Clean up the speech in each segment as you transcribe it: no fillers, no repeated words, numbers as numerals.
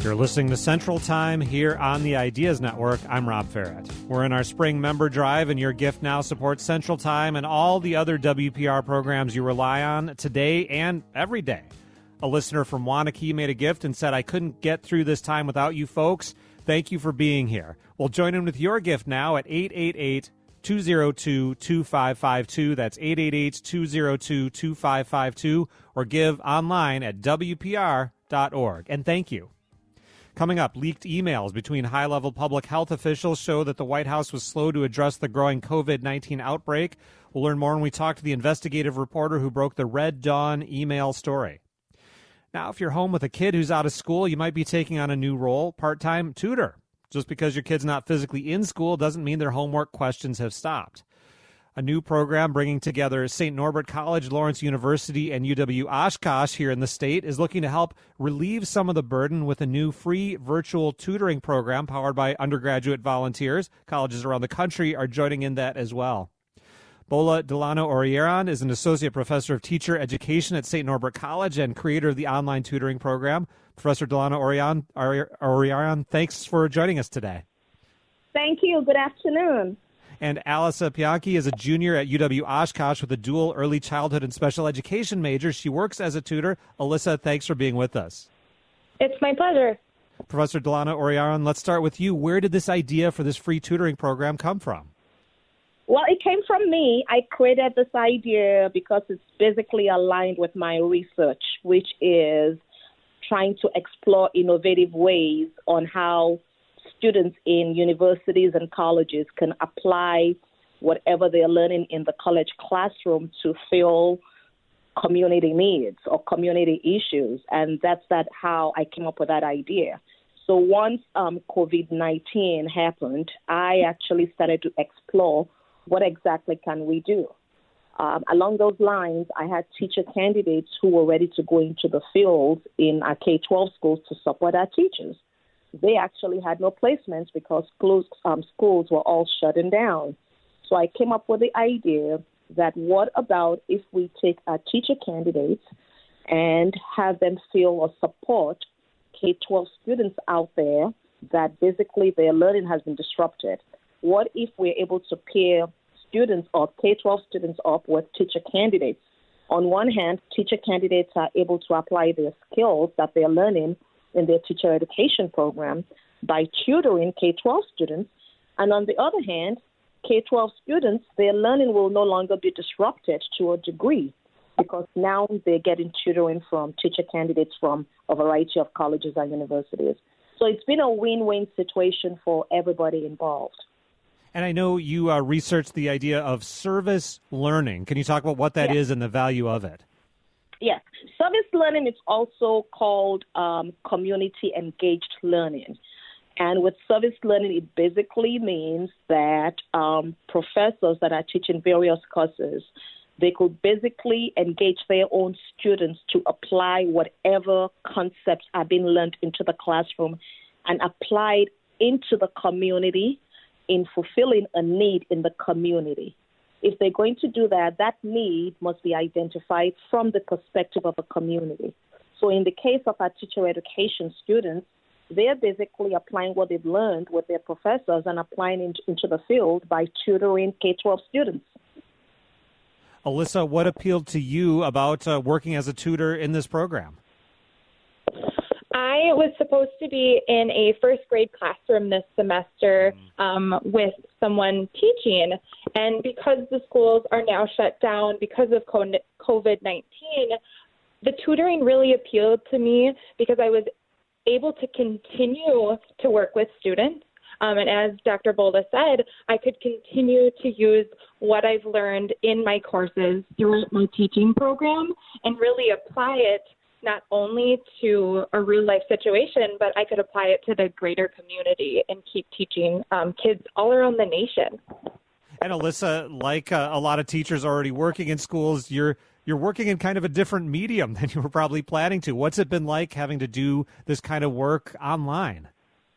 You're listening to Central Time here on the Ideas Network. I'm Rob Farrett. We're in our spring member drive, and your gift now supports Central Time and all the other WPR programs you rely on today and every day. A listener from Waunakee made a gift and said, I couldn't get through this time without you folks. Thank you for being here. We'll join in with your gift now at 888-202-2552. That's 888-202-2552, or give online at WPR.org. And thank you. Coming up, leaked emails between high-level public health officials show that the White House was slow to address the growing COVID-19 outbreak. We'll learn more when we talk to the investigative reporter who broke the Red Dawn email story. Now, if you're home with a kid who's out of school, you might be taking on a new role, part-time tutor. Just because your kid's not physically in school doesn't mean their homework questions have stopped. A new program bringing together St. Norbert College, Lawrence University, and UW-Oshkosh here in the state is looking to help relieve some of the burden with a new free virtual tutoring program powered by undergraduate volunteers. Colleges around the country are joining in that as well. Bola Delano Oriaran is an associate professor of teacher education at St. Norbert College and creator of the online tutoring program. Professor Delano Oriaran, thanks for joining us today. Thank you. Good afternoon. And Alyssa Pianchi is a junior at UW-Oshkosh with a dual early childhood and special education major. She works as a tutor. Alyssa, thanks for being with us. It's my pleasure. Professor Delano Oriaran, let's start with you. Where did this idea for this free tutoring program come from? Well, it came from me. I created this idea because it's basically aligned with my research, which is trying to explore innovative ways on how students in universities and colleges can apply whatever they're learning in the college classroom to fill community needs or community issues. And that's how I came up with that idea. So once COVID-19 happened, I actually started to explore what exactly can we do. Along those lines, I had teacher candidates who were ready to go into the field in our K-12 schools to support our teachers. They actually had no placements because schools were all shutting down. So I came up with the idea that what about if we take our teacher candidates and have them fill or support K-12 students out there that basically their learning has been disrupted. What if we're able to pair students or K-12 students up with teacher candidates? On one hand, teacher candidates are able to apply their skills that they're learning in their teacher education program by tutoring K-12 students. And on the other hand, K-12 students, their learning will no longer be disrupted to a degree because now they're getting tutoring from teacher candidates from a variety of colleges and universities. So it's been a win-win situation for everybody involved. And I know you researched the idea of service learning. Can you talk about what that is and the value of it? Yes. Service learning is also called community engaged learning. And with service learning, it basically means that professors that are teaching various courses, they could basically engage their own students to apply whatever concepts are being learned into the classroom and applied into the community in fulfilling a need in the community. If they're going to do that, that need must be identified from the perspective of a community. So in the case of our teacher education students, they're basically applying what they've learned with their professors and applying into the field by tutoring K-12 students. Alyssa, what appealed to you about working as a tutor in this program? I was supposed to be in a first grade classroom this semester with someone teaching. And because the schools are now shut down because of COVID-19, the tutoring really appealed to me because I was able to continue to work with students. And as Dr. Bola said, I could continue to use what I've learned in my courses throughout my teaching program and really apply it not only to a real-life situation, but I could apply it to the greater community and keep teaching kids all around the nation. And Alyssa, like a lot of teachers already working in schools, you're working in kind of a different medium than you were probably planning to. What's it been like having to do this kind of work online?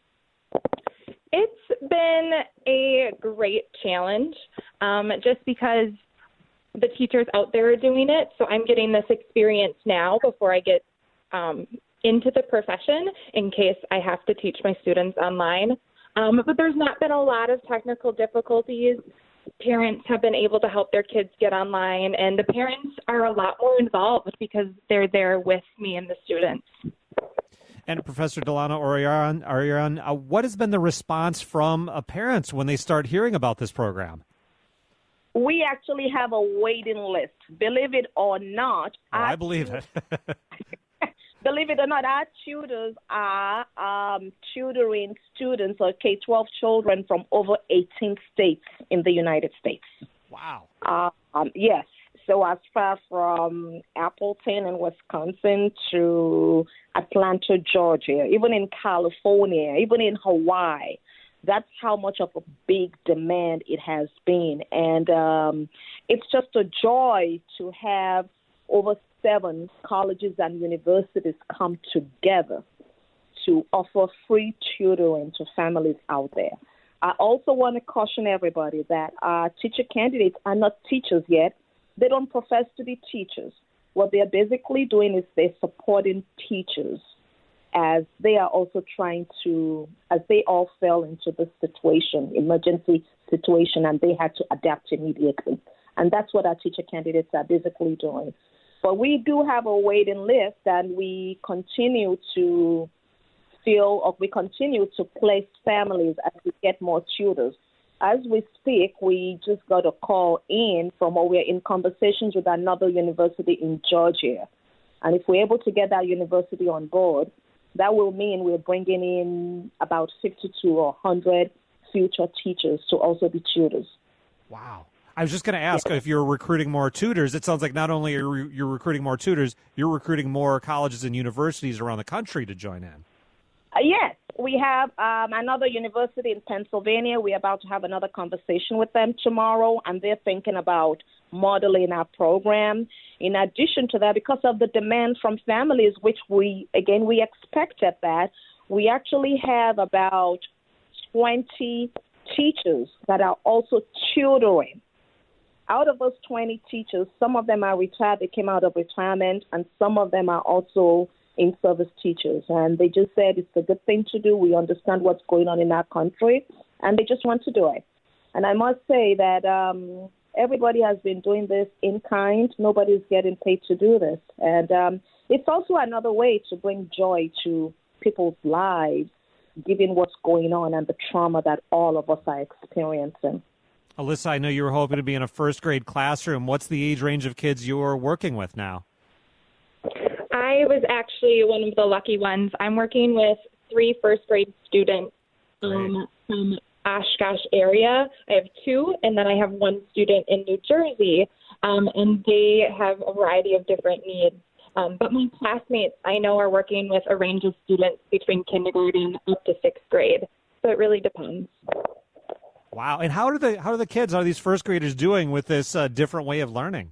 It's been a great challenge just because the teachers out there are doing it. So I'm getting this experience now before I get into the profession in case I have to teach my students online. But there's not been a lot of technical difficulties. Parents have been able to help their kids get online, and the parents are a lot more involved because they're there with me and the students. And Professor Delano Ariaran, what has been the response from parents when they start hearing about this program? We actually have a waiting list. Believe it or not. I believe it. Believe it or not, our tutors are tutoring students or K-12 children from over 18 states in the United States. Wow. Yes. So as far from Appleton in Wisconsin to Atlanta, Georgia, even in California, even in Hawaii. That's how much of a big demand it has been. And it's just a joy to have over 7 colleges and universities come together to offer free tutoring to families out there. I also want to caution everybody that teacher candidates are not teachers yet. They don't profess to be teachers. What they're basically doing is they're supporting teachers as they are also trying to, as they all fell into this situation, emergency situation, and they had to adapt immediately. And that's what our teacher candidates are basically doing. But we do have a waiting list, and we continue to place families as we get more tutors. As we speak, we just got a call in from, or we're in conversations with another university in Georgia. And if we're able to get that university on board, that will mean we're bringing in about 52 or 100 future teachers to also be tutors. Wow. I was just going to ask if you're recruiting more tutors. It sounds like not only are you're recruiting more tutors, you're recruiting more colleges and universities around the country to join in. Yes, we have another university in Pennsylvania. We're about to have another conversation with them tomorrow, and they're thinking about modeling our program. In addition to that, because of the demand from families, which we expected that, we actually have about 20 teachers that are also tutoring. Out of those 20 teachers, some of them are retired. They came out of retirement, and some of them are also in-service teachers. And they just said it's a good thing to do. We understand what's going on in our country, and they just want to do it. And I must say that everybody has been doing this in kind. Nobody's getting paid to do this. And it's also another way to bring joy to people's lives, given what's going on and the trauma that all of us are experiencing. Alyssa, I know you were hoping to be in a first-grade classroom. What's the age range of kids you're working with now? I was actually one of the lucky ones. I'm working with 3 first-grade students from Oshkosh area. I have 2, and then I have 1 student in New Jersey, and they have a variety of different needs. But my classmates, I know, are working with a range of students between kindergarten up to 6th grade, so it really depends. Wow. And how are the kids, are these first graders doing with this different way of learning?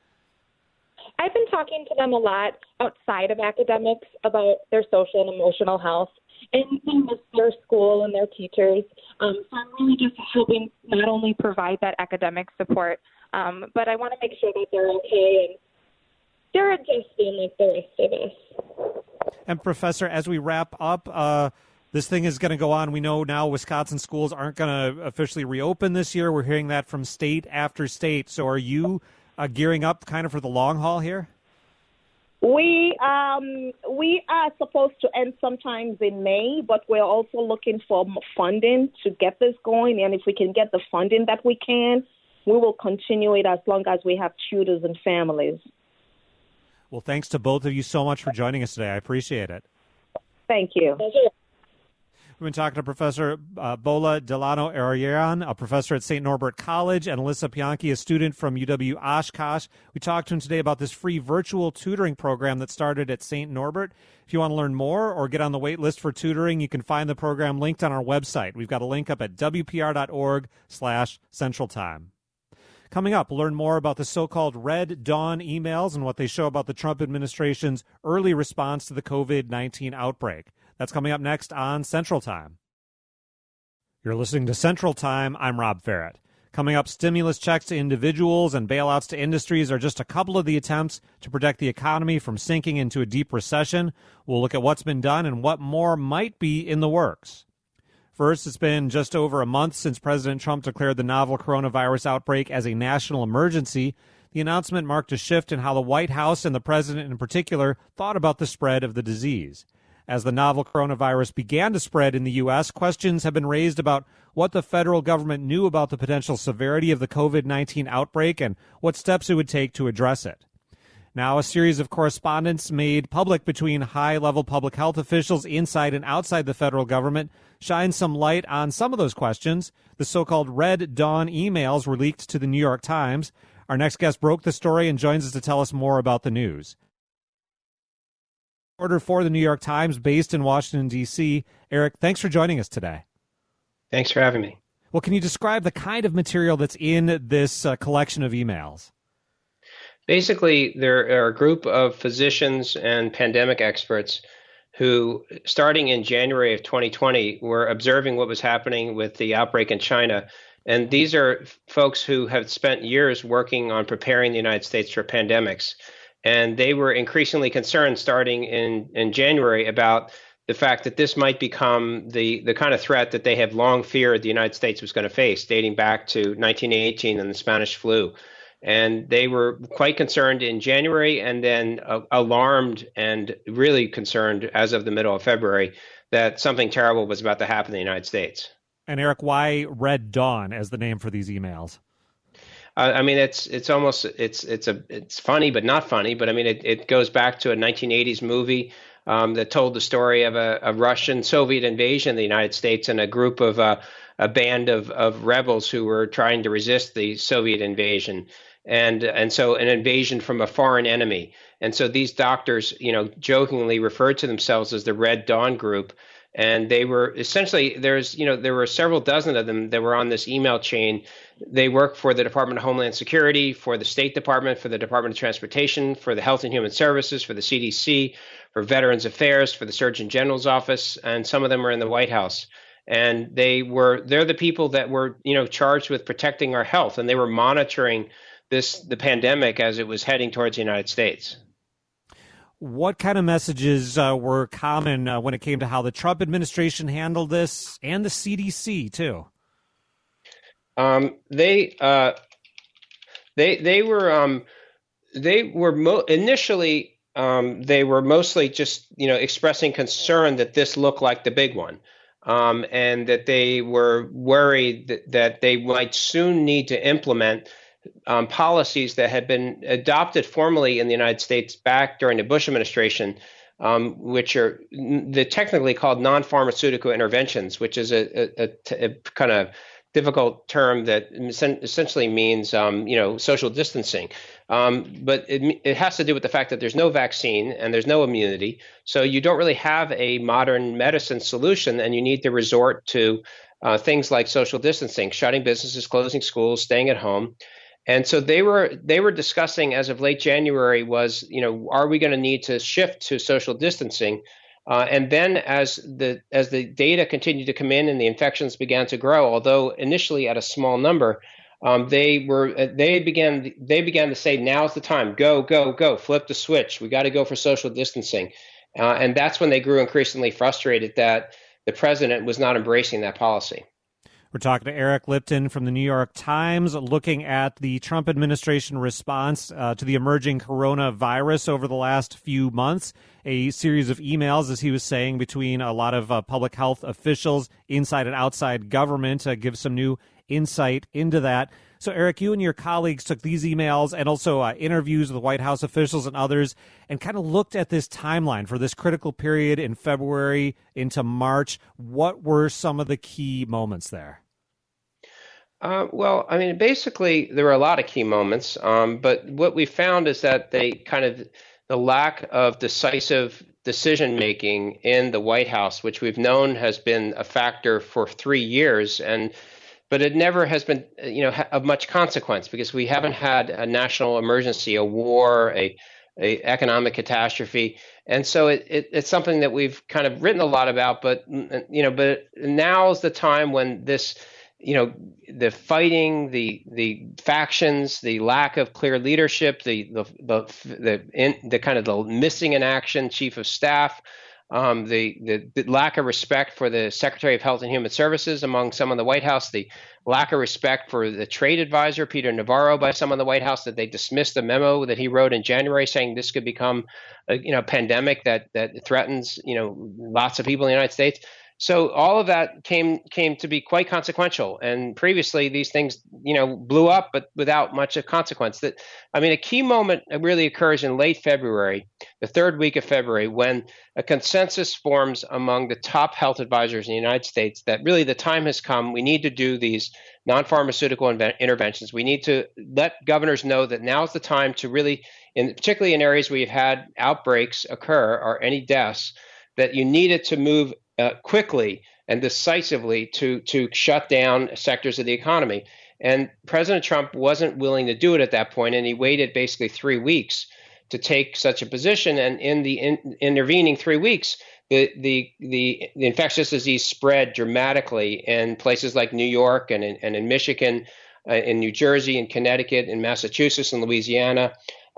I've been talking to them a lot outside of academics about their social and emotional health, and they miss their school and their teachers. So I'm really just helping not only provide that academic support, but I want to make sure that they're okay and they're adjusting like the rest of us. And Professor, as we wrap up, this thing is going to go on. We know now Wisconsin schools aren't going to officially reopen this year. We're hearing that from state after state. So are you gearing up kind of for the long haul here? We are supposed to end sometimes in May, but we're also looking for funding to get this going. And if we can get the funding that we can, we will continue it as long as we have tutors and families. Well, thanks to both of you so much for joining us today. I appreciate it. Thank you. We've been talking to Professor Bola Delano Ariaran, a professor at St. Norbert College, and Alyssa Pianki, a student from UW Oshkosh. We talked to him today about this free virtual tutoring program that started at St. Norbert. If you want to learn more or get on the wait list for tutoring, you can find the program linked on our website. We've got a link up at wpr.org/centraltime. Coming up, we'll learn more about the so-called Red Dawn emails and what they show about the Trump administration's early response to the COVID-19 outbreak. That's coming up next on Central Time. You're listening to Central Time. I'm Rob Farrett. Coming up, stimulus checks to individuals and bailouts to industries are just a couple of the attempts to protect the economy from sinking into a deep recession. We'll look at what's been done and what more might be in the works. First, it's been just over a month since President Trump declared the novel coronavirus outbreak as a national emergency. The announcement marked a shift in how the White House and the president in particular thought about the spread of the disease. As the novel coronavirus began to spread in the U.S., questions have been raised about what the federal government knew about the potential severity of the COVID-19 outbreak and what steps it would take to address it. Now, a series of correspondence made public between high-level public health officials inside and outside the federal government shines some light on some of those questions. The so-called Red Dawn emails were leaked to the New York Times. Our next guest broke the story and joins us to tell us more about the news. Reporter for the New York Times based in Washington, D.C. Eric, thanks for joining us today. Thanks for having me. Well, can you describe the kind of material that's in this collection of emails? Basically, there are a group of physicians and pandemic experts who, starting in January of 2020, were observing what was happening with the outbreak in China. And these are folks who have spent years working on preparing the United States for pandemics. And they were increasingly concerned starting in January about the fact that this might become the kind of threat that they have long feared the United States was going to face, dating back to 1918 and the Spanish flu. And they were quite concerned in January and then alarmed and really concerned as of the middle of February that something terrible was about to happen in the United States. And Eric, why Red Dawn as the name for these emails? I mean, it's almost it's funny, but not funny. But I mean, it goes back to a 1980s movie that told the story of a Russian Soviet invasion of the United States and a group of a band of rebels who were trying to resist the Soviet invasion. And so an invasion from a foreign enemy. And so these doctors, jokingly referred to themselves as the Red Dawn Group. And they were essentially, there were several dozen of them that were on this email chain. They work for the Department of Homeland Security, for the State Department, for the Department of Transportation, for the Health and Human Services, for the CDC, for Veterans Affairs, for the Surgeon General's office, and some of them are in the White House. And they're the people that were, charged with protecting our health, and they were monitoring the pandemic as it was heading towards the United States. What kind of messages were common when it came to how the Trump administration handled this and the CDC too? Initially they were mostly just expressing concern that this looked like the big one, and that they were worried that they might soon need to implement policies that had been adopted formally in the United States back during the Bush administration, which are technically called non-pharmaceutical interventions, which is a kind of difficult term that essentially means, social distancing. But it has to do with the fact that there's no vaccine and there's no immunity. So you don't really have a modern medicine solution, and you need to resort to things like social distancing, shutting businesses, closing schools, staying at home. And so they were discussing as of late January was, are we going to need to shift to social distancing? And then as the data continued to come in and the infections began to grow, although initially at a small number, they began to say, now's the time, go, flip the switch. We got to go for social distancing. And that's when they grew increasingly frustrated that the president was not embracing that policy. We're talking to Eric Lipton from the New York Times, looking at the Trump administration response to the emerging coronavirus over the last few months. A series of emails, as he was saying, between a lot of public health officials inside and outside government gives some new insight into that. So, Eric, you and your colleagues took these emails and also interviews with White House officials and others and kind of looked at this timeline for this critical period in February into March. What were some of the key moments there? Well, I mean, basically, there were a lot of key moments, but what we found is that the lack of decisive decision making in the White House, which we've known has been a factor for 3 years, but it never has been, of much consequence because we haven't had a national emergency, a war, a economic catastrophe, and so it's something that we've kind of written a lot about. But now is the time when this the fighting, the factions, the lack of clear leadership, the kind of the missing in action chief of staff, the lack of respect for the Secretary of Health and Human Services among some in the White House, the lack of respect for the trade advisor, Peter Navarro, by some in the White House, that they dismissed a memo that he wrote in January saying this could become a pandemic that threatens lots of people in the United States. So all of that came to be quite consequential. And previously, these things, blew up, but without much of consequence. A key moment really occurs in late February, the third week of February, when a consensus forms among the top health advisors in the United States that really the time has come. We need to do these non-pharmaceutical interventions. We need to let governors know that now is the time to really, particularly in areas where you've had outbreaks occur or any deaths, that you needed to move quickly and decisively to shut down sectors of the economy. And President Trump wasn't willing to do it at that point, and he waited basically 3 weeks to take such a position. And in the intervening 3 weeks, the infectious disease spread dramatically in places like New York and in Michigan, in New Jersey, in Connecticut, in Massachusetts, and Louisiana.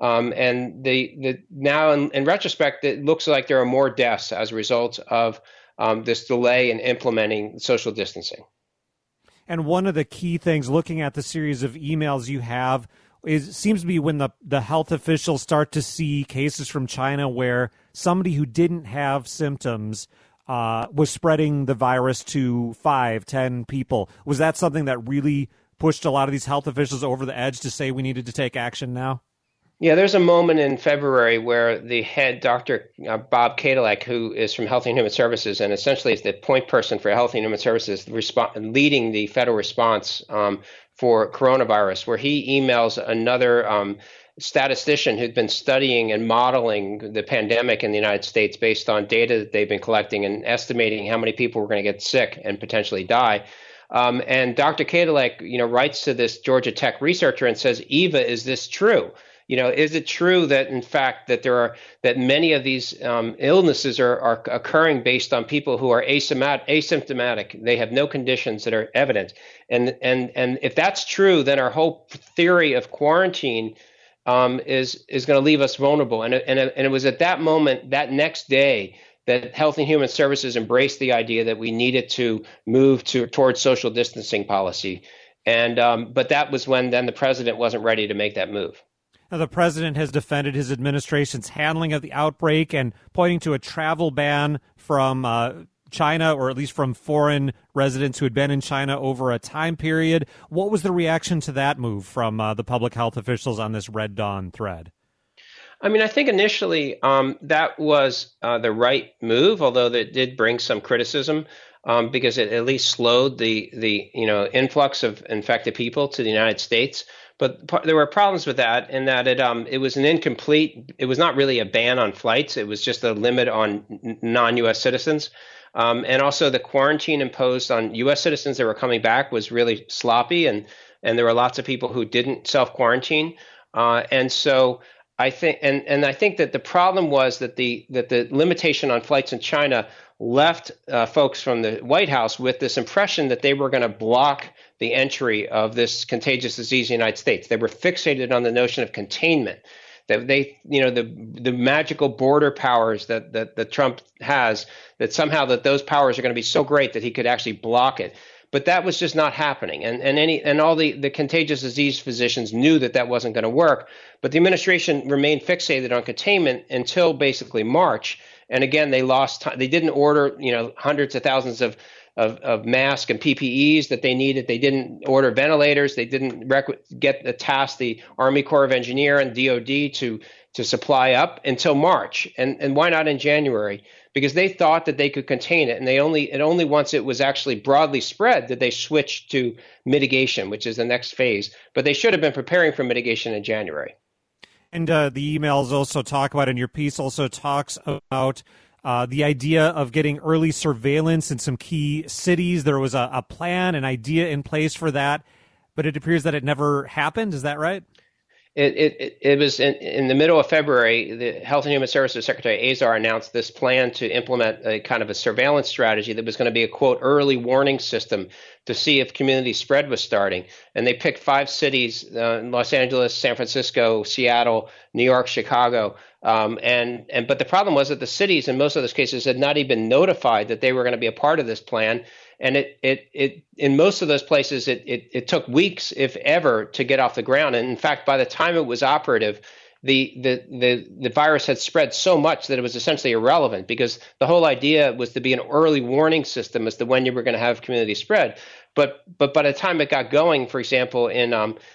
And now in retrospect, it looks like there are more deaths as a result of this delay in implementing social distancing. And one of the key things, looking at the series of emails you have, seems to be when the health officials start to see cases from China where somebody who didn't have symptoms was spreading the virus to 5-10 people. Was that something that really pushed a lot of these health officials over the edge to say we needed to take action now? Yeah, there's a moment in February where the head, Dr. Bob Kadlec, who is from Health and Human Services and essentially is the point person for Health and Human Services, leading the federal response for coronavirus, where he emails another statistician who'd been studying and modeling the pandemic in the United States based on data that they've been collecting and estimating how many people were going to get sick and potentially die. And Dr. Kadlec, writes to this Georgia Tech researcher and says, Eva, is this true? Is it true that, in fact, that many of these illnesses are occurring based on people who are asymptomatic? They have no conditions that are evident. And if that's true, then our whole theory of quarantine is going to leave us vulnerable. And it was at that moment, that next day, that Health and Human Services embraced the idea that we needed to move towards social distancing policy. But that was when then the president wasn't ready to make that move. Now, the president has defended his administration's handling of the outbreak and pointing to a travel ban from China, or at least from foreign residents who had been in China over a time period. What was the reaction to that move from the public health officials on this Red Dawn thread? I think initially that was the right move, although it did bring some criticism because it at least slowed the influx of infected people to the United States. But there were problems with that in that it was an incomplete. It was not really a ban on flights. It was just a limit on non-U.S. citizens. And also the quarantine imposed on U.S. citizens that were coming back was really sloppy. And there were lots of people who didn't self-quarantine. And so I think I think that the problem was that the limitation on flights in China left folks from the White House with this impression that they were going to block the entry of this contagious disease in the United States. They were fixated on the notion of containment, that they, the magical border powers that Trump has, that somehow that those powers are going to be so great that he could actually block it. But that was just not happening. And all the contagious disease physicians knew that wasn't going to work. But the administration remained fixated on containment until basically March. And again, they lost time. They didn't order, hundreds of thousands of masks and PPEs that they needed. They didn't order ventilators. They didn't get the task, the Army Corps of Engineer and DOD to supply up until March. And why not in January? Because they thought that they could contain it. And only once it was actually broadly spread did they switch to mitigation, which is the next phase. But they should have been preparing for mitigation in January. And the emails also talk about, and your piece also talks about the idea of getting early surveillance in some key cities. There was a plan, an idea in place for that, but it appears that it never happened. Is that right? It was in the middle of February. The Health and Human Services Secretary Azar announced this plan to implement a kind of a surveillance strategy that was going to be a, quote, early warning system to see if community spread was starting. And they picked 5 cities, Los Angeles, San Francisco, Seattle, New York, Chicago. But the problem was that the cities in most of those cases had not even been notified that they were going to be a part of this plan. And it in most of those places, it took weeks, if ever, to get off the ground. And in fact, by the time it was operative, the virus had spread so much that it was essentially irrelevant, because the whole idea was to be an early warning system as to when you were going to have community spread. But by the time it got going, for example, in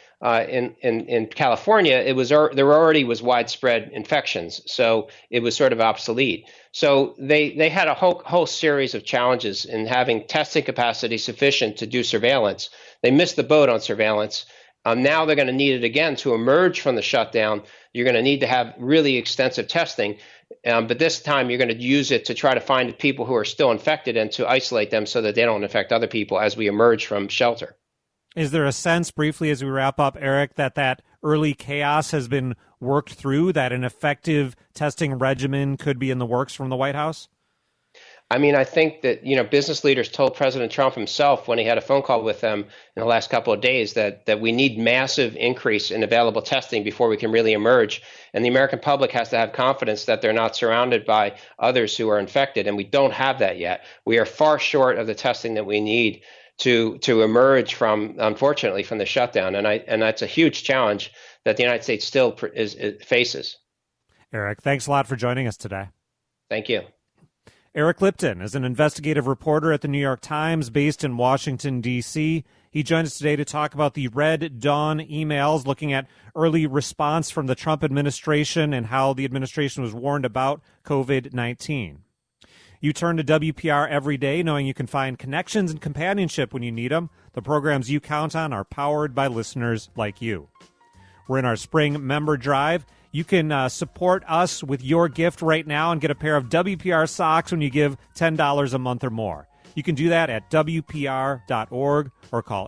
California, there already was widespread infections, so it was sort of obsolete. So they had a whole series of challenges in having testing capacity sufficient to do surveillance. They missed the boat on surveillance. Now they're going to need it again to emerge from the shutdown. You're going to need to have really extensive testing, but this time you're going to use it to try to find people who are still infected and to isolate them so that they don't infect other people as we emerge from shelter. Is there a sense, briefly as we wrap up, Eric, that early chaos has been worked through, that an effective testing regimen could be in the works from the White House? I mean, I think that, business leaders told President Trump himself when he had a phone call with them in the last couple of days that we need massive increase in available testing before we can really emerge. And the American public has to have confidence that they're not surrounded by others who are infected. And we don't have that yet. We are far short of the testing that we need to emerge from, unfortunately, from the shutdown. And that's a huge challenge that the United States still faces. Eric, thanks a lot for joining us today. Thank you. Eric Lipton is an investigative reporter at the New York Times based in Washington, D.C. He joins us today to talk about the Red Dawn emails, looking at early response from the Trump administration and how the administration was warned about COVID-19. You turn to WPR every day knowing you can find connections and companionship when you need them. The programs you count on are powered by listeners like you. We're in our spring member drive. You can support us with your gift right now and get a pair of WPR socks when you give $10 a month or more. You can do that at WPR.org or call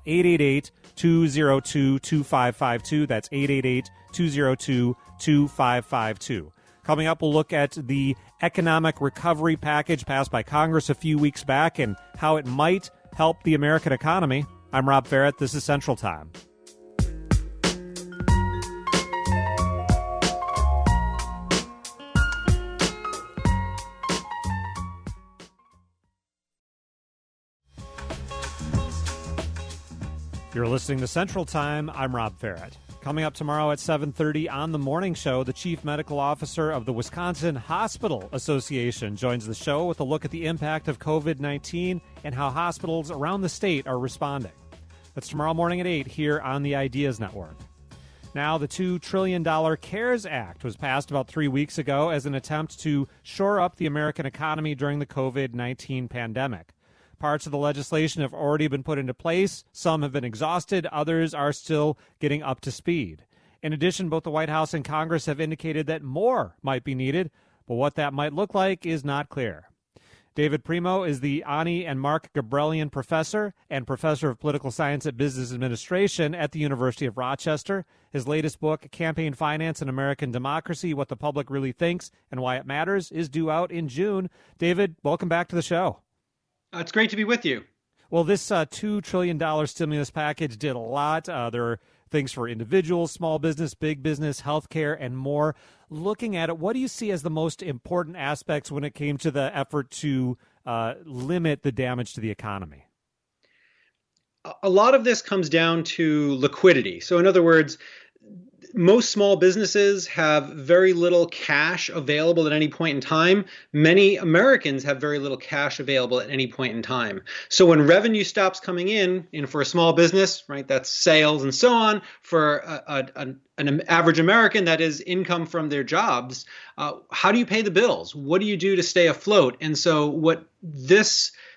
888-202-2552. That's 888-202-2552. Coming up, we'll look at the economic recovery package passed by Congress a few weeks back and how it might help the American economy. I'm Rob Farrett. This is Central Time. You're listening to Central Time. I'm Rob Farrett. Coming up tomorrow at 7:30 on The Morning Show, the Chief Medical Officer of the Wisconsin Hospital Association joins the show with a look at the impact of COVID-19 and how hospitals around the state are responding. That's tomorrow morning at 8 here on the Ideas Network. Now, the $2 trillion CARES Act was passed about 3 weeks ago as an attempt to shore up the American economy during the COVID-19 pandemic. Parts of the legislation have already been put into place. Some have been exhausted. Others are still getting up to speed. In addition, both the White House and Congress have indicated that more might be needed, but what that might look like is not clear. David Primo is the Ani and Mark Gabrelian Professor and Professor of Political Science at Business Administration at the University of Rochester. His latest book, Campaign Finance and American Democracy, What the Public Really Thinks and Why It Matters, is due out in June. David, welcome back to the show. It's great to be with you. Well, this $2 trillion stimulus package did a lot. There are things for individuals, small business, big business, healthcare, and more. Looking at it, what do you see as the most important aspects when it came to the effort to limit the damage to the economy? A lot of this comes down to liquidity. So in other words, most small businesses have very little cash available at any point in time. Many Americans have very little cash available at any point in time. So when revenue stops coming in, for a small business, right, that's sales and so on. For an average American, that is income from their jobs. How do you pay the bills? What do you do to stay afloat? And so what this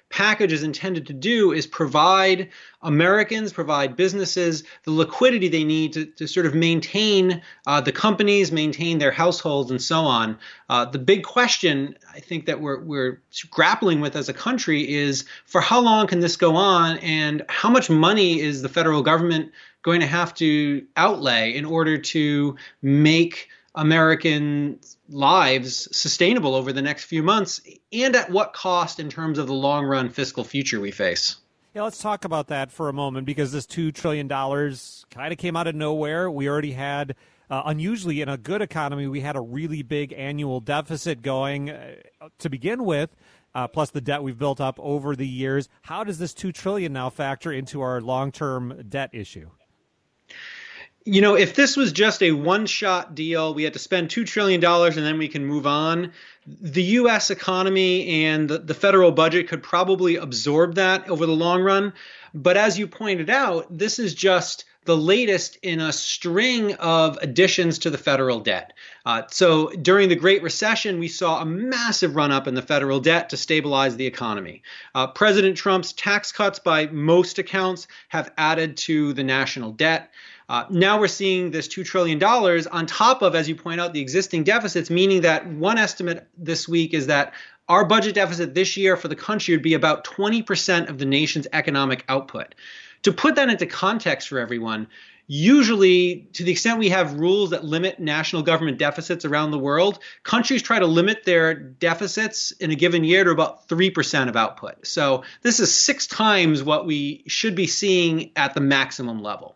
package is intended to do is provide Americans, provide businesses the liquidity they need to sort of maintain the companies, maintain their households, and so on. The big question I think that we're grappling with as a country is, for how long can this go on, and how much money is the federal government going to have to outlay in order to make American lives sustainable over the next few months, and at what cost in terms of the long run fiscal future we face? Yeah, let's talk about that for a moment, because this $2 trillion kind of came out of nowhere. We already had, unusually in a good economy, we had a really big annual deficit going to begin with, plus the debt we've built up over the years. How does this $2 trillion now factor into our long-term debt issue? You know, if this was just a one-shot deal, we had to spend $2 trillion and then we can move on, the U.S. economy and the federal budget could probably absorb that over the long run. But as you pointed out, this is just the latest in a string of additions to the federal debt. So during the Great Recession, we saw a massive run-up in the federal debt to stabilize the economy. President Trump's tax cuts, by most accounts, have added to the national debt. Now we're seeing this $2 trillion on top of, as you point out, the existing deficits, meaning that one estimate this week is that our budget deficit this year for the country would be about 20% of the nation's economic output. To put that into context for everyone, usually, to the extent we have rules that limit national government deficits around the world, countries try to limit their deficits in a given year to about 3% of output. So this is 6 times what we should be seeing at the maximum level.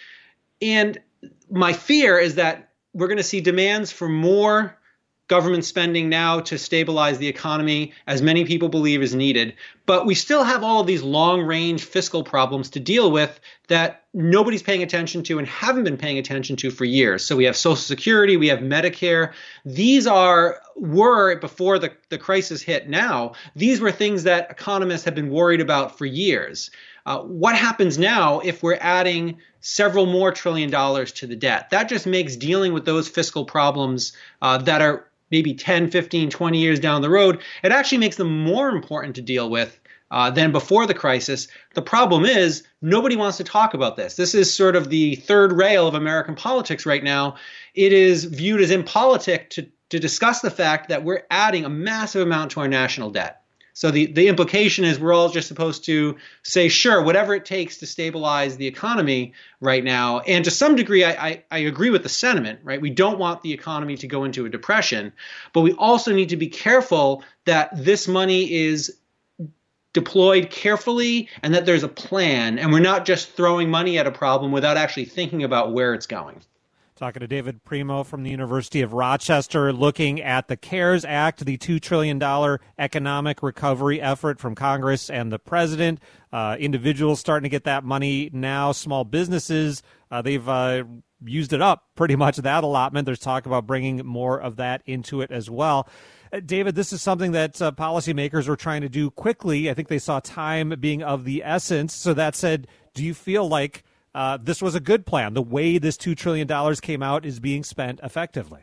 And my fear is that we're going to see demands for more government spending now to stabilize the economy, as many people believe is needed. But we still have all of these long-range fiscal problems to deal with that nobody's paying attention to and haven't been paying attention to for years. So we have Social Security, we have Medicare. These were, before the crisis hit now, these were things that economists have been worried about for years. What happens now if we're adding several more $1 trillion to the debt? That just makes dealing with those fiscal problems that are maybe 10, 15, 20 years down the road, it actually makes them more important to deal with than before the crisis. The problem is nobody wants to talk about this. This is sort of the third rail of American politics right now. It is viewed as impolitic to discuss the fact that we're adding a massive amount to our national debt. So the implication is we're all just supposed to say, sure, whatever it takes to stabilize the economy right now. And to some degree, I agree with the sentiment, right? We don't want the economy to go into a depression, but we also need to be careful that this money is deployed carefully and that there's a plan, and we're not just throwing money at a problem without actually thinking about where it's going. Talking to David Primo from the University of Rochester, looking at the CARES Act, the $2 trillion economic recovery effort from Congress and the president. Individuals starting to get that money now. Small businesses, they've used it up, pretty much, that allotment. There's talk about bringing more of that into it as well. David, this is something that policymakers were trying to do quickly. I think they saw time being of the essence. So that said, do you feel like this was a good plan? The way this $2 trillion came out is being spent effectively.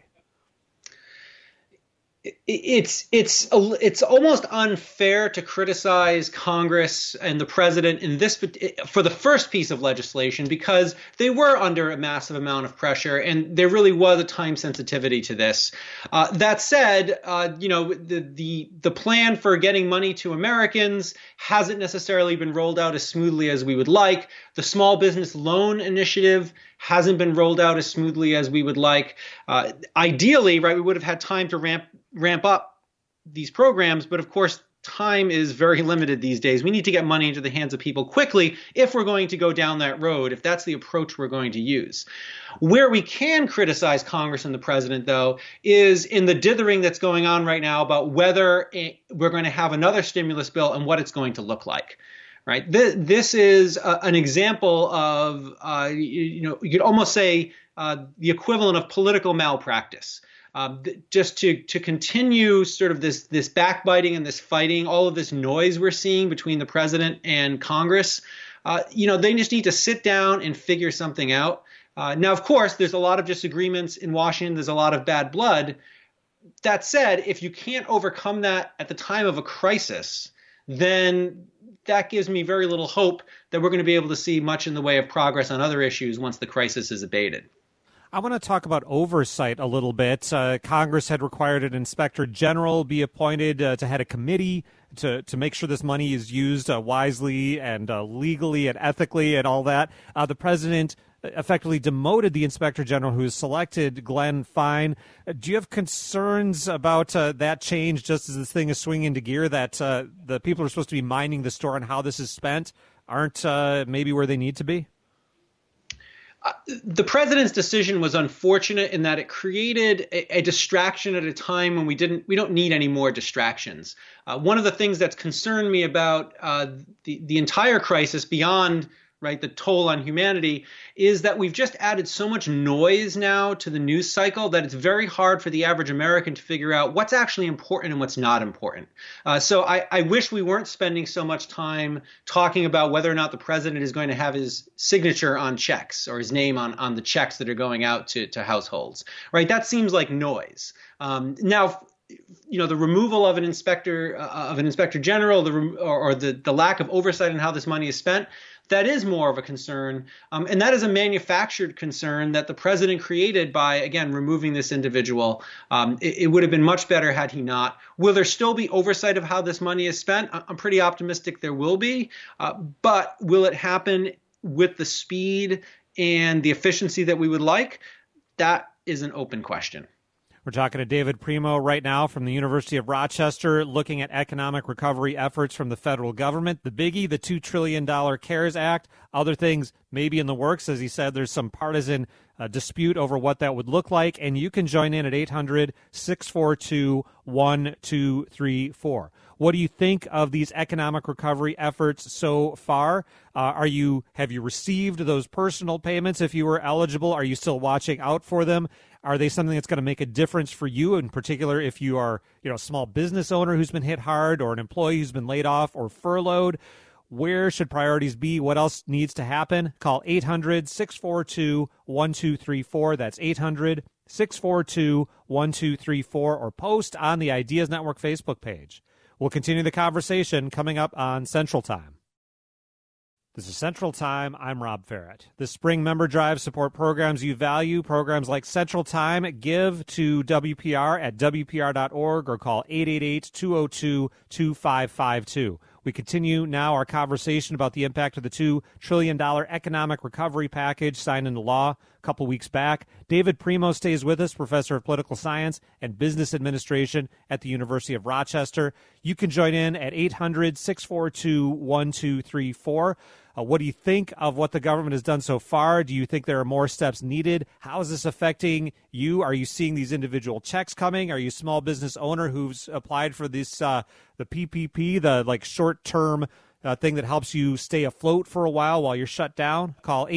It's almost unfair to criticize Congress and the president in this for the first piece of legislation, because they were under a massive amount of pressure and there really was a time sensitivity to this. That said, the plan for getting money to Americans hasn't necessarily been rolled out as smoothly as we would like. The small business loan initiative hasn't been rolled out as smoothly as we would like. Ideally, right, we would have had time to ramp up these programs, but of course, time is very limited these days. We need to get money into the hands of people quickly if we're going to go down that road, if that's the approach we're going to use. Where we can criticize Congress and the president, though, is in the dithering that's going on right now about whether we're going to have another stimulus bill and what it's going to look like. Right. This is an example of, you could almost say the equivalent of political malpractice. Just to continue sort of this backbiting and this fighting, all of this noise we're seeing between the president and Congress, they just need to sit down and figure something out. Now, of course, there's a lot of disagreements in Washington. There's a lot of bad blood. That said, if you can't overcome that at the time of a crisis, then that gives me very little hope that we're going to be able to see much in the way of progress on other issues once the crisis is abated. I want to talk about oversight a little bit. Congress had required an inspector general be appointed to head a committee to make sure this money is used wisely and legally and ethically and all that. The president effectively demoted the inspector general who was selected, Glenn Fine. Do you have concerns about that change just as this thing is swinging into gear, that the people who are supposed to be minding the store and how this is spent aren't maybe where they need to be? The president's decision was unfortunate in that it created a distraction at a time when we don't need any more distractions. One of the things that's concerned me about the entire crisis, beyond the toll on humanity, is that we've just added so much noise now to the news cycle that it's very hard for the average American to figure out what's actually important and what's not important. So I wish we weren't spending so much time talking about whether or not the president is going to have his signature on checks or his name on the checks that are going out to households. That seems like noise. Now, the removal of an inspector general, or the lack of oversight on how this money is spent, that is more of a concern. And that is a manufactured concern that the president created by, again, removing this individual. It would have been much better had he not. Will there still be oversight of how this money is spent? I'm pretty optimistic there will be. But will it happen with the speed and the efficiency that we would like? That is an open question. We're talking to David Primo right now from the University of Rochester, looking at economic recovery efforts from the federal government. The biggie, the $2 trillion CARES Act, other things maybe in the works. As he said, there's some partisan dispute over what that would look like. And you can join in at 800-642-1234. What do you think of these economic recovery efforts so far? Have you received those personal payments if you were eligible? Are you still watching out for them? Are they something that's going to make a difference for you, in particular if you are a small business owner who's been hit hard, or an employee who's been laid off or furloughed? Where should priorities be? What else needs to happen? Call 800-642-1234. That's 800-642-1234, or post on the Ideas Network Facebook page. We'll continue the conversation coming up on Central Time. This is Central Time. I'm Rob Farrett. The Spring Member Drive support programs you value. Programs like Central Time. Give to WPR at WPR.org or call 888-202-2552. We continue now our conversation about the impact of the $2 trillion economic recovery package signed into law a couple weeks back. David Primo stays with us, professor of political science and business administration at the University of Rochester. You can join in at 800-642-1234. What do you think of what the government has done so far? Do you think there are more steps needed? How is this affecting you? Are you seeing these individual checks coming? Are you a small business owner who's applied for this, the PPP, the short-term thing that helps you stay afloat for a while you're shut down? Call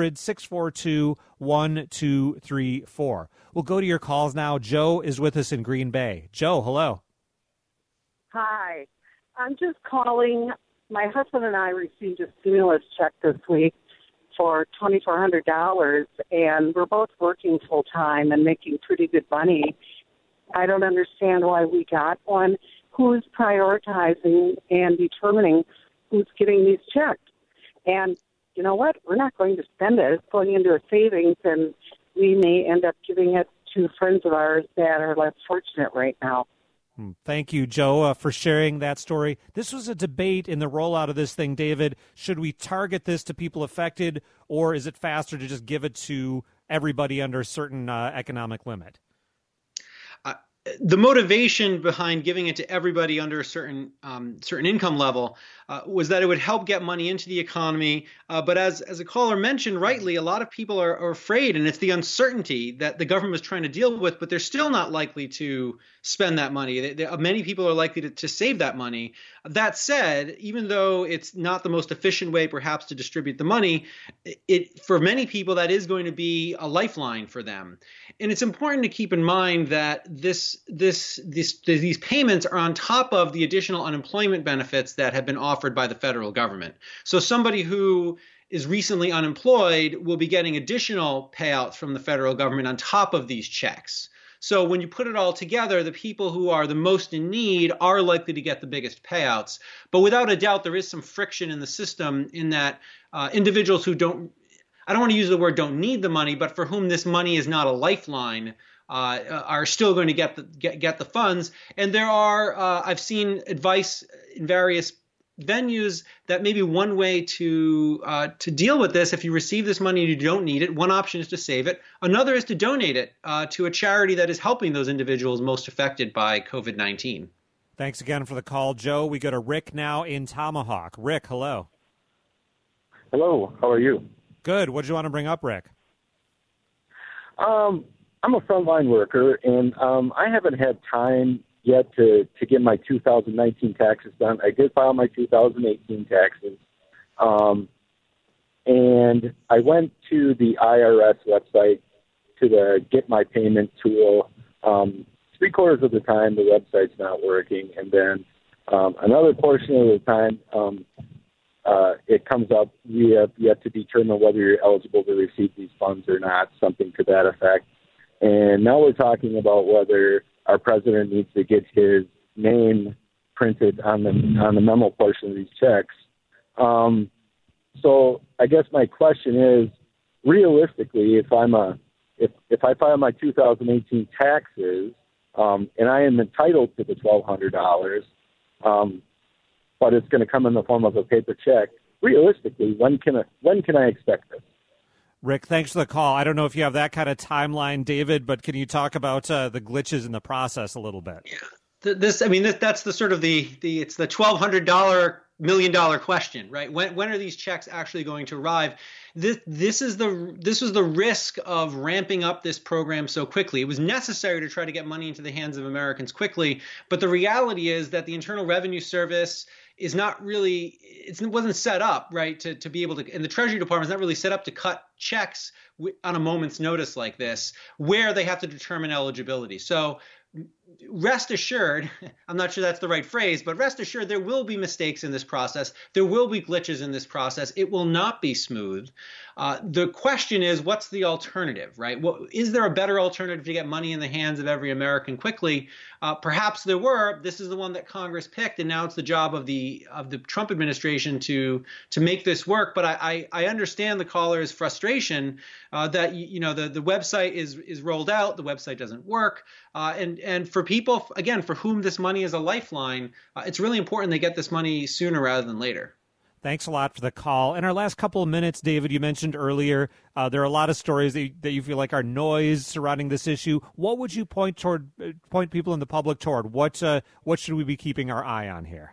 800-642-1234. We'll go to your calls now. Joe is with us in Green Bay. Joe, hello. Hi. I'm just calling. My husband and I received a stimulus check this week for $2,400, and we're both working full-time and making pretty good money. I don't understand why we got one. Who's prioritizing and determining who's getting these checks? And you know what? We're not going to spend it. It's going into a savings, and we may end up giving it to friends of ours that are less fortunate right now. Thank you, Joe, for sharing that story. This was a debate in the rollout of this thing, David. Should we target this to people affected, or is it faster to just give it to everybody under a certain economic limit? The motivation behind giving it to everybody under a certain income level was that it would help get money into the economy. But as a caller mentioned rightly, a lot of people are afraid, and it's the uncertainty that the government is trying to deal with, but they're still not likely to spend that money. Many people are likely to save that money. That said, even though it's not the most efficient way perhaps to distribute the money, for many people that is going to be a lifeline for them. And it's important to keep in mind that these payments are on top of the additional unemployment benefits that have been offered by the federal government. So somebody who is recently unemployed will be getting additional payouts from the federal government on top of these checks. So when you put it all together, the people who are the most in need are likely to get the biggest payouts. But without a doubt, there is some friction in the system in that individuals who I don't want to use the word don't need the money, but for whom this money is not a lifeline, are still going to get the funds. And there are, I've seen advice in various venues that maybe one way to deal with this, if you receive this money and you don't need it, one option is to save it. Another is to donate it to a charity that is helping those individuals most affected by COVID-19. Thanks again for the call, Joe. We go to Rick now in Tomahawk. Rick, hello. Hello, how are you? Good. What did you want to bring up, Rick? I'm a frontline worker, and I haven't had time yet to get my 2019 taxes done. I did file my 2018 taxes, and I went to the IRS website to the Get My Payment tool. 3/4 of the time, the website's not working, and then another portion of the time, it comes up, we have yet to determine whether you're eligible to receive these funds or not, something to that effect. And now we're talking about whether our president needs to get his name printed on the memo portion of these checks. So I guess my question is, realistically, if I file my 2018 taxes, and I am entitled to the $1,200, but it's going to come in the form of a paper check, realistically, when can I expect this? Rick, thanks for the call. I don't know if you have that kind of timeline, David, but can you talk about the glitches in the process a little bit? Yeah. That's the sort of it's the $1,200 million question, right? When are these checks actually going to arrive? This was the risk of ramping up this program so quickly. It was necessary to try to get money into the hands of Americans quickly, but the reality is that the Internal Revenue Service is not really, it wasn't set up, right, to be able to, and the Treasury Department is not really set up to cut checks on a moment's notice like this, where they have to determine eligibility. So rest assured, I'm not sure that's the right phrase, but rest assured there will be mistakes in this process. There will be glitches in this process. It will not be smooth. The question is, what's the alternative, right? Is there a better alternative to get money in the hands of every American quickly? Perhaps there were. This is the one that Congress picked, and now it's the job of the Trump administration to make this work. But I understand the caller's frustration that the website is rolled out, the website doesn't work, and for people, again, for whom this money is a lifeline, it's really important they get this money sooner rather than later. Thanks a lot for the call. In our last couple of minutes, David, you mentioned earlier there are a lot of stories that you feel like are noise surrounding this issue. What would you point people in the public toward? What should we be keeping our eye on here?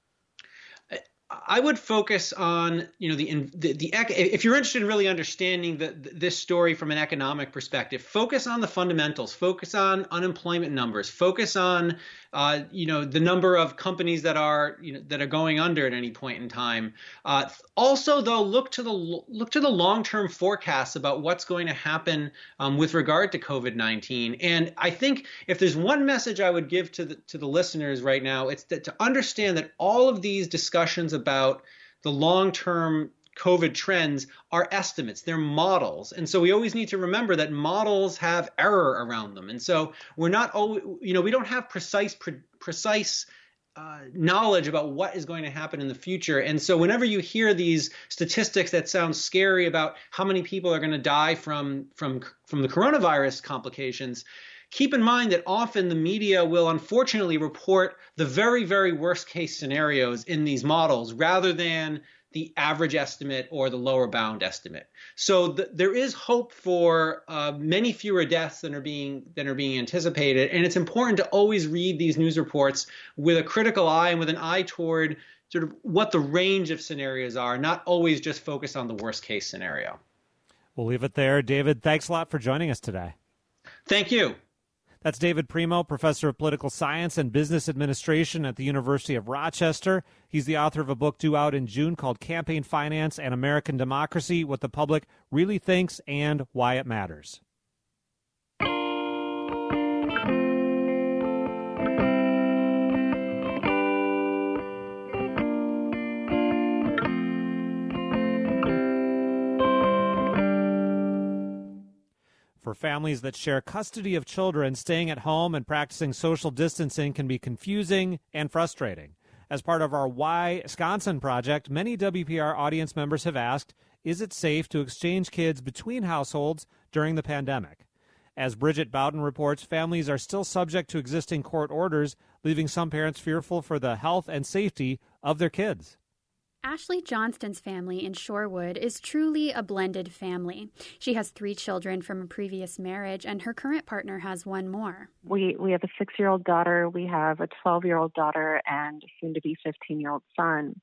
I would focus on, if you're interested in really understanding this story from an economic perspective, focus on the fundamentals, focus on unemployment numbers, focus on, the number of companies that are going under at any point in time. Also, though, look to the long-term forecasts about what's going to happen with regard to COVID-19. And I think if there's one message I would give to the listeners right now, it's that to understand that all of these discussions about the long-term COVID trends are estimates, they're models. And so we always need to remember that models have error around them. And so we're not always, we don't have precise knowledge about what is going to happen in the future. And so whenever you hear these statistics that sound scary about how many people are going to die from the coronavirus complications, keep in mind that often the media will unfortunately report the very, very worst case scenarios in these models rather than the average estimate or the lower bound estimate. So there is hope for many fewer deaths than are being anticipated. And it's important to always read these news reports with a critical eye and with an eye toward sort of what the range of scenarios are, not always just focus on the worst case scenario. We'll leave it there. David, thanks a lot for joining us today. Thank you. That's David Primo, professor of political science and business administration at the University of Rochester. He's the author of a book due out in June called Campaign Finance and American Democracy, What the Public Really Thinks and Why It Matters. For For families that share custody of children, staying at home and practicing social distancing can be confusing and frustrating. As part of our Why Wisconsin project, many WPR audience members have asked, is it safe to exchange kids between households during the pandemic? As Bridget Bowden reports, families are still subject to existing court orders, leaving some parents fearful for the health and safety of their kids. Ashley Johnston's family in Shorewood is truly a blended family. She has 3 children from a previous marriage, and her current partner has 1 more. We have a 6-year-old daughter, we have a 12-year-old daughter, and a soon-to-be 15-year-old son.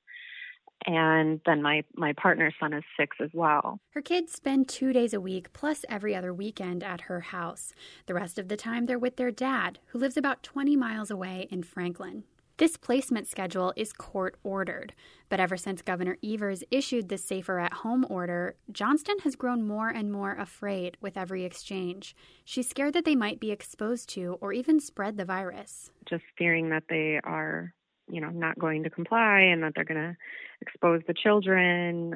And then my partner's son is 6 as well. Her kids spend 2 days a week, plus every other weekend at her house. The rest of the time they're with their dad, who lives about 20 miles away in Franklin. This placement schedule is court-ordered, but ever since Governor Evers issued the Safer at Home order, Johnston has grown more and more afraid with every exchange. She's scared that they might be exposed to or even spread the virus. Just fearing that they are, not going to comply and that they're going to expose the children,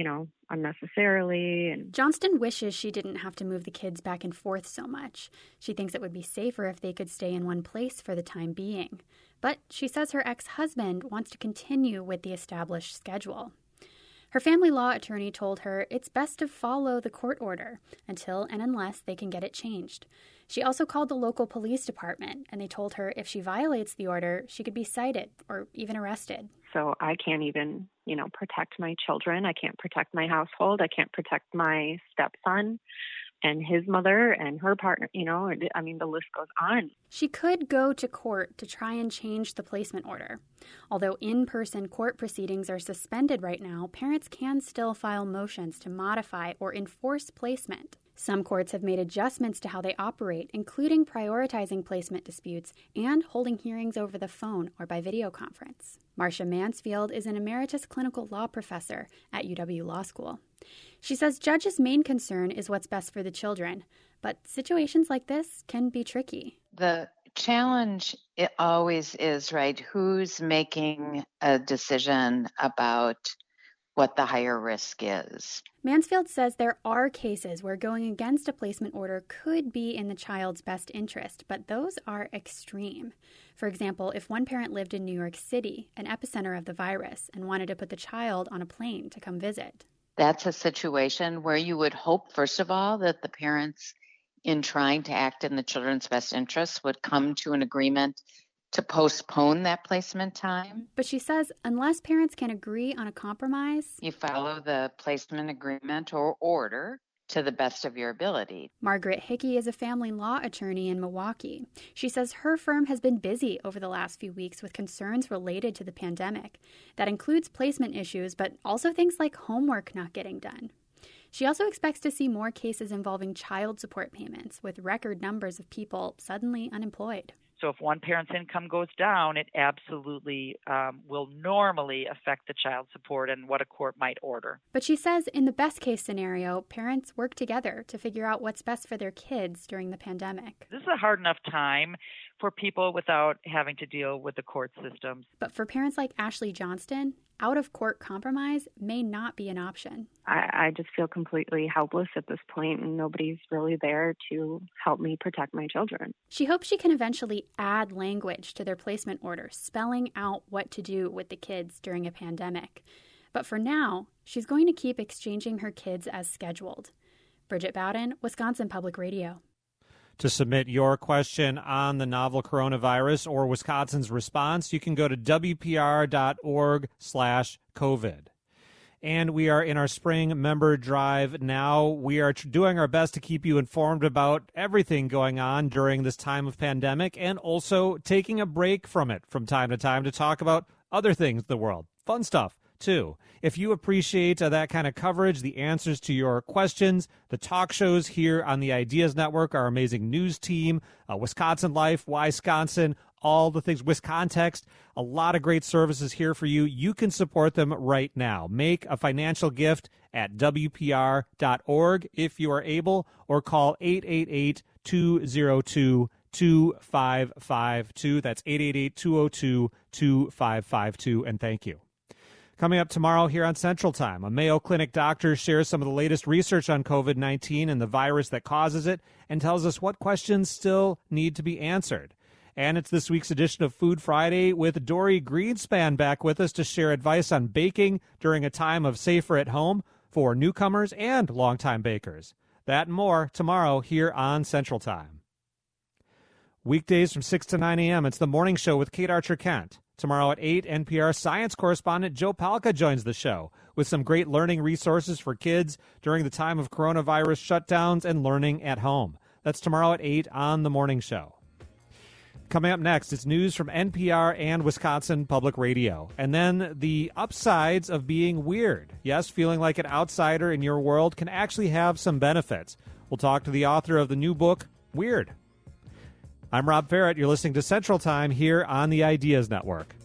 unnecessarily. And Johnston wishes she didn't have to move the kids back and forth so much. She thinks it would be safer if they could stay in one place for the time being. But she says her ex-husband wants to continue with the established schedule. Her family law attorney told her it's best to follow the court order until and unless they can get it changed. She also called the local police department, and they told her if she violates the order, she could be cited or even arrested. So I can't even, protect my children. I can't protect my household. I can't protect my stepson and his mother and her partner. The list goes on. She could go to court to try and change the placement order. Although in-person court proceedings are suspended right now, parents can still file motions to modify or enforce placement. Some courts have made adjustments to how they operate, including prioritizing placement disputes and holding hearings over the phone or by video conference. Marcia Mansfield is an emeritus clinical law professor at UW Law School. She says judges' main concern is what's best for the children, but situations like this can be tricky. The challenge it always is, right, who's making a decision about what the higher risk is. Mansfield says there are cases where going against a placement order could be in the child's best interest, but those are extreme. For example, if one parent lived in New York City, an epicenter of the virus, and wanted to put the child on a plane to come visit. That's a situation where you would hope, first of all, that the parents, in trying to act in the children's best interests, would come to an agreement to postpone that placement time. But she says unless parents can agree on a compromise, you follow the placement agreement or order to the best of your ability. Margaret Hickey is a family law attorney in Milwaukee. She says her firm has been busy over the last few weeks with concerns related to the pandemic. That includes placement issues, but also things like homework not getting done. She also expects to see more cases involving child support payments, with record numbers of people suddenly unemployed. So if one parent's income goes down, it absolutely will normally affect the child support and what a court might order. But she says in the best case scenario, parents work together to figure out what's best for their kids during the pandemic. This is a hard enough time for people without having to deal with the court systems. But for parents like Ashley Johnston, out-of-court compromise may not be an option. I just feel completely helpless at this point, and nobody's really there to help me protect my children. She hopes she can eventually add language to their placement order, spelling out what to do with the kids during a pandemic. But for now, she's going to keep exchanging her kids as scheduled. Bridget Bowden, Wisconsin Public Radio. To submit your question on the novel coronavirus or Wisconsin's response, you can go to wpr.org/COVID. And we are in our spring member drive now. We are doing our best to keep you informed about everything going on during this time of pandemic and also taking a break from it from time to time to talk about other things in the world. Fun stuff, too. If you appreciate that kind of coverage, the answers to your questions, the talk shows here on the Ideas Network, our amazing news team, Wisconsin Life, Wisconsin, all the things, Wiscontext, a lot of great services here for you. You can support them right now. Make a financial gift at WPR.org if you are able, or call 888-202-2552. That's 888-202-2552, and thank you. Coming up tomorrow here on Central Time, a Mayo Clinic doctor shares some of the latest research on COVID-19 and the virus that causes it and tells us what questions still need to be answered. And it's this week's edition of Food Friday with Dory Greenspan back with us to share advice on baking during a time of safer at home for newcomers and longtime bakers. That and more tomorrow here on Central Time. Weekdays from 6 to 9 a.m., it's the morning show with Kate Archer-Kent. Tomorrow at 8, NPR science correspondent Joe Palca joins the show with some great learning resources for kids during the time of coronavirus shutdowns and learning at home. That's tomorrow at 8 on The Morning Show. Coming up next, it's news from NPR and Wisconsin Public Radio. And then the upsides of being weird. Yes, feeling like an outsider in your world can actually have some benefits. We'll talk to the author of the new book, Weird. I'm Rob Farrett. You're listening to Central Time here on the Ideas Network.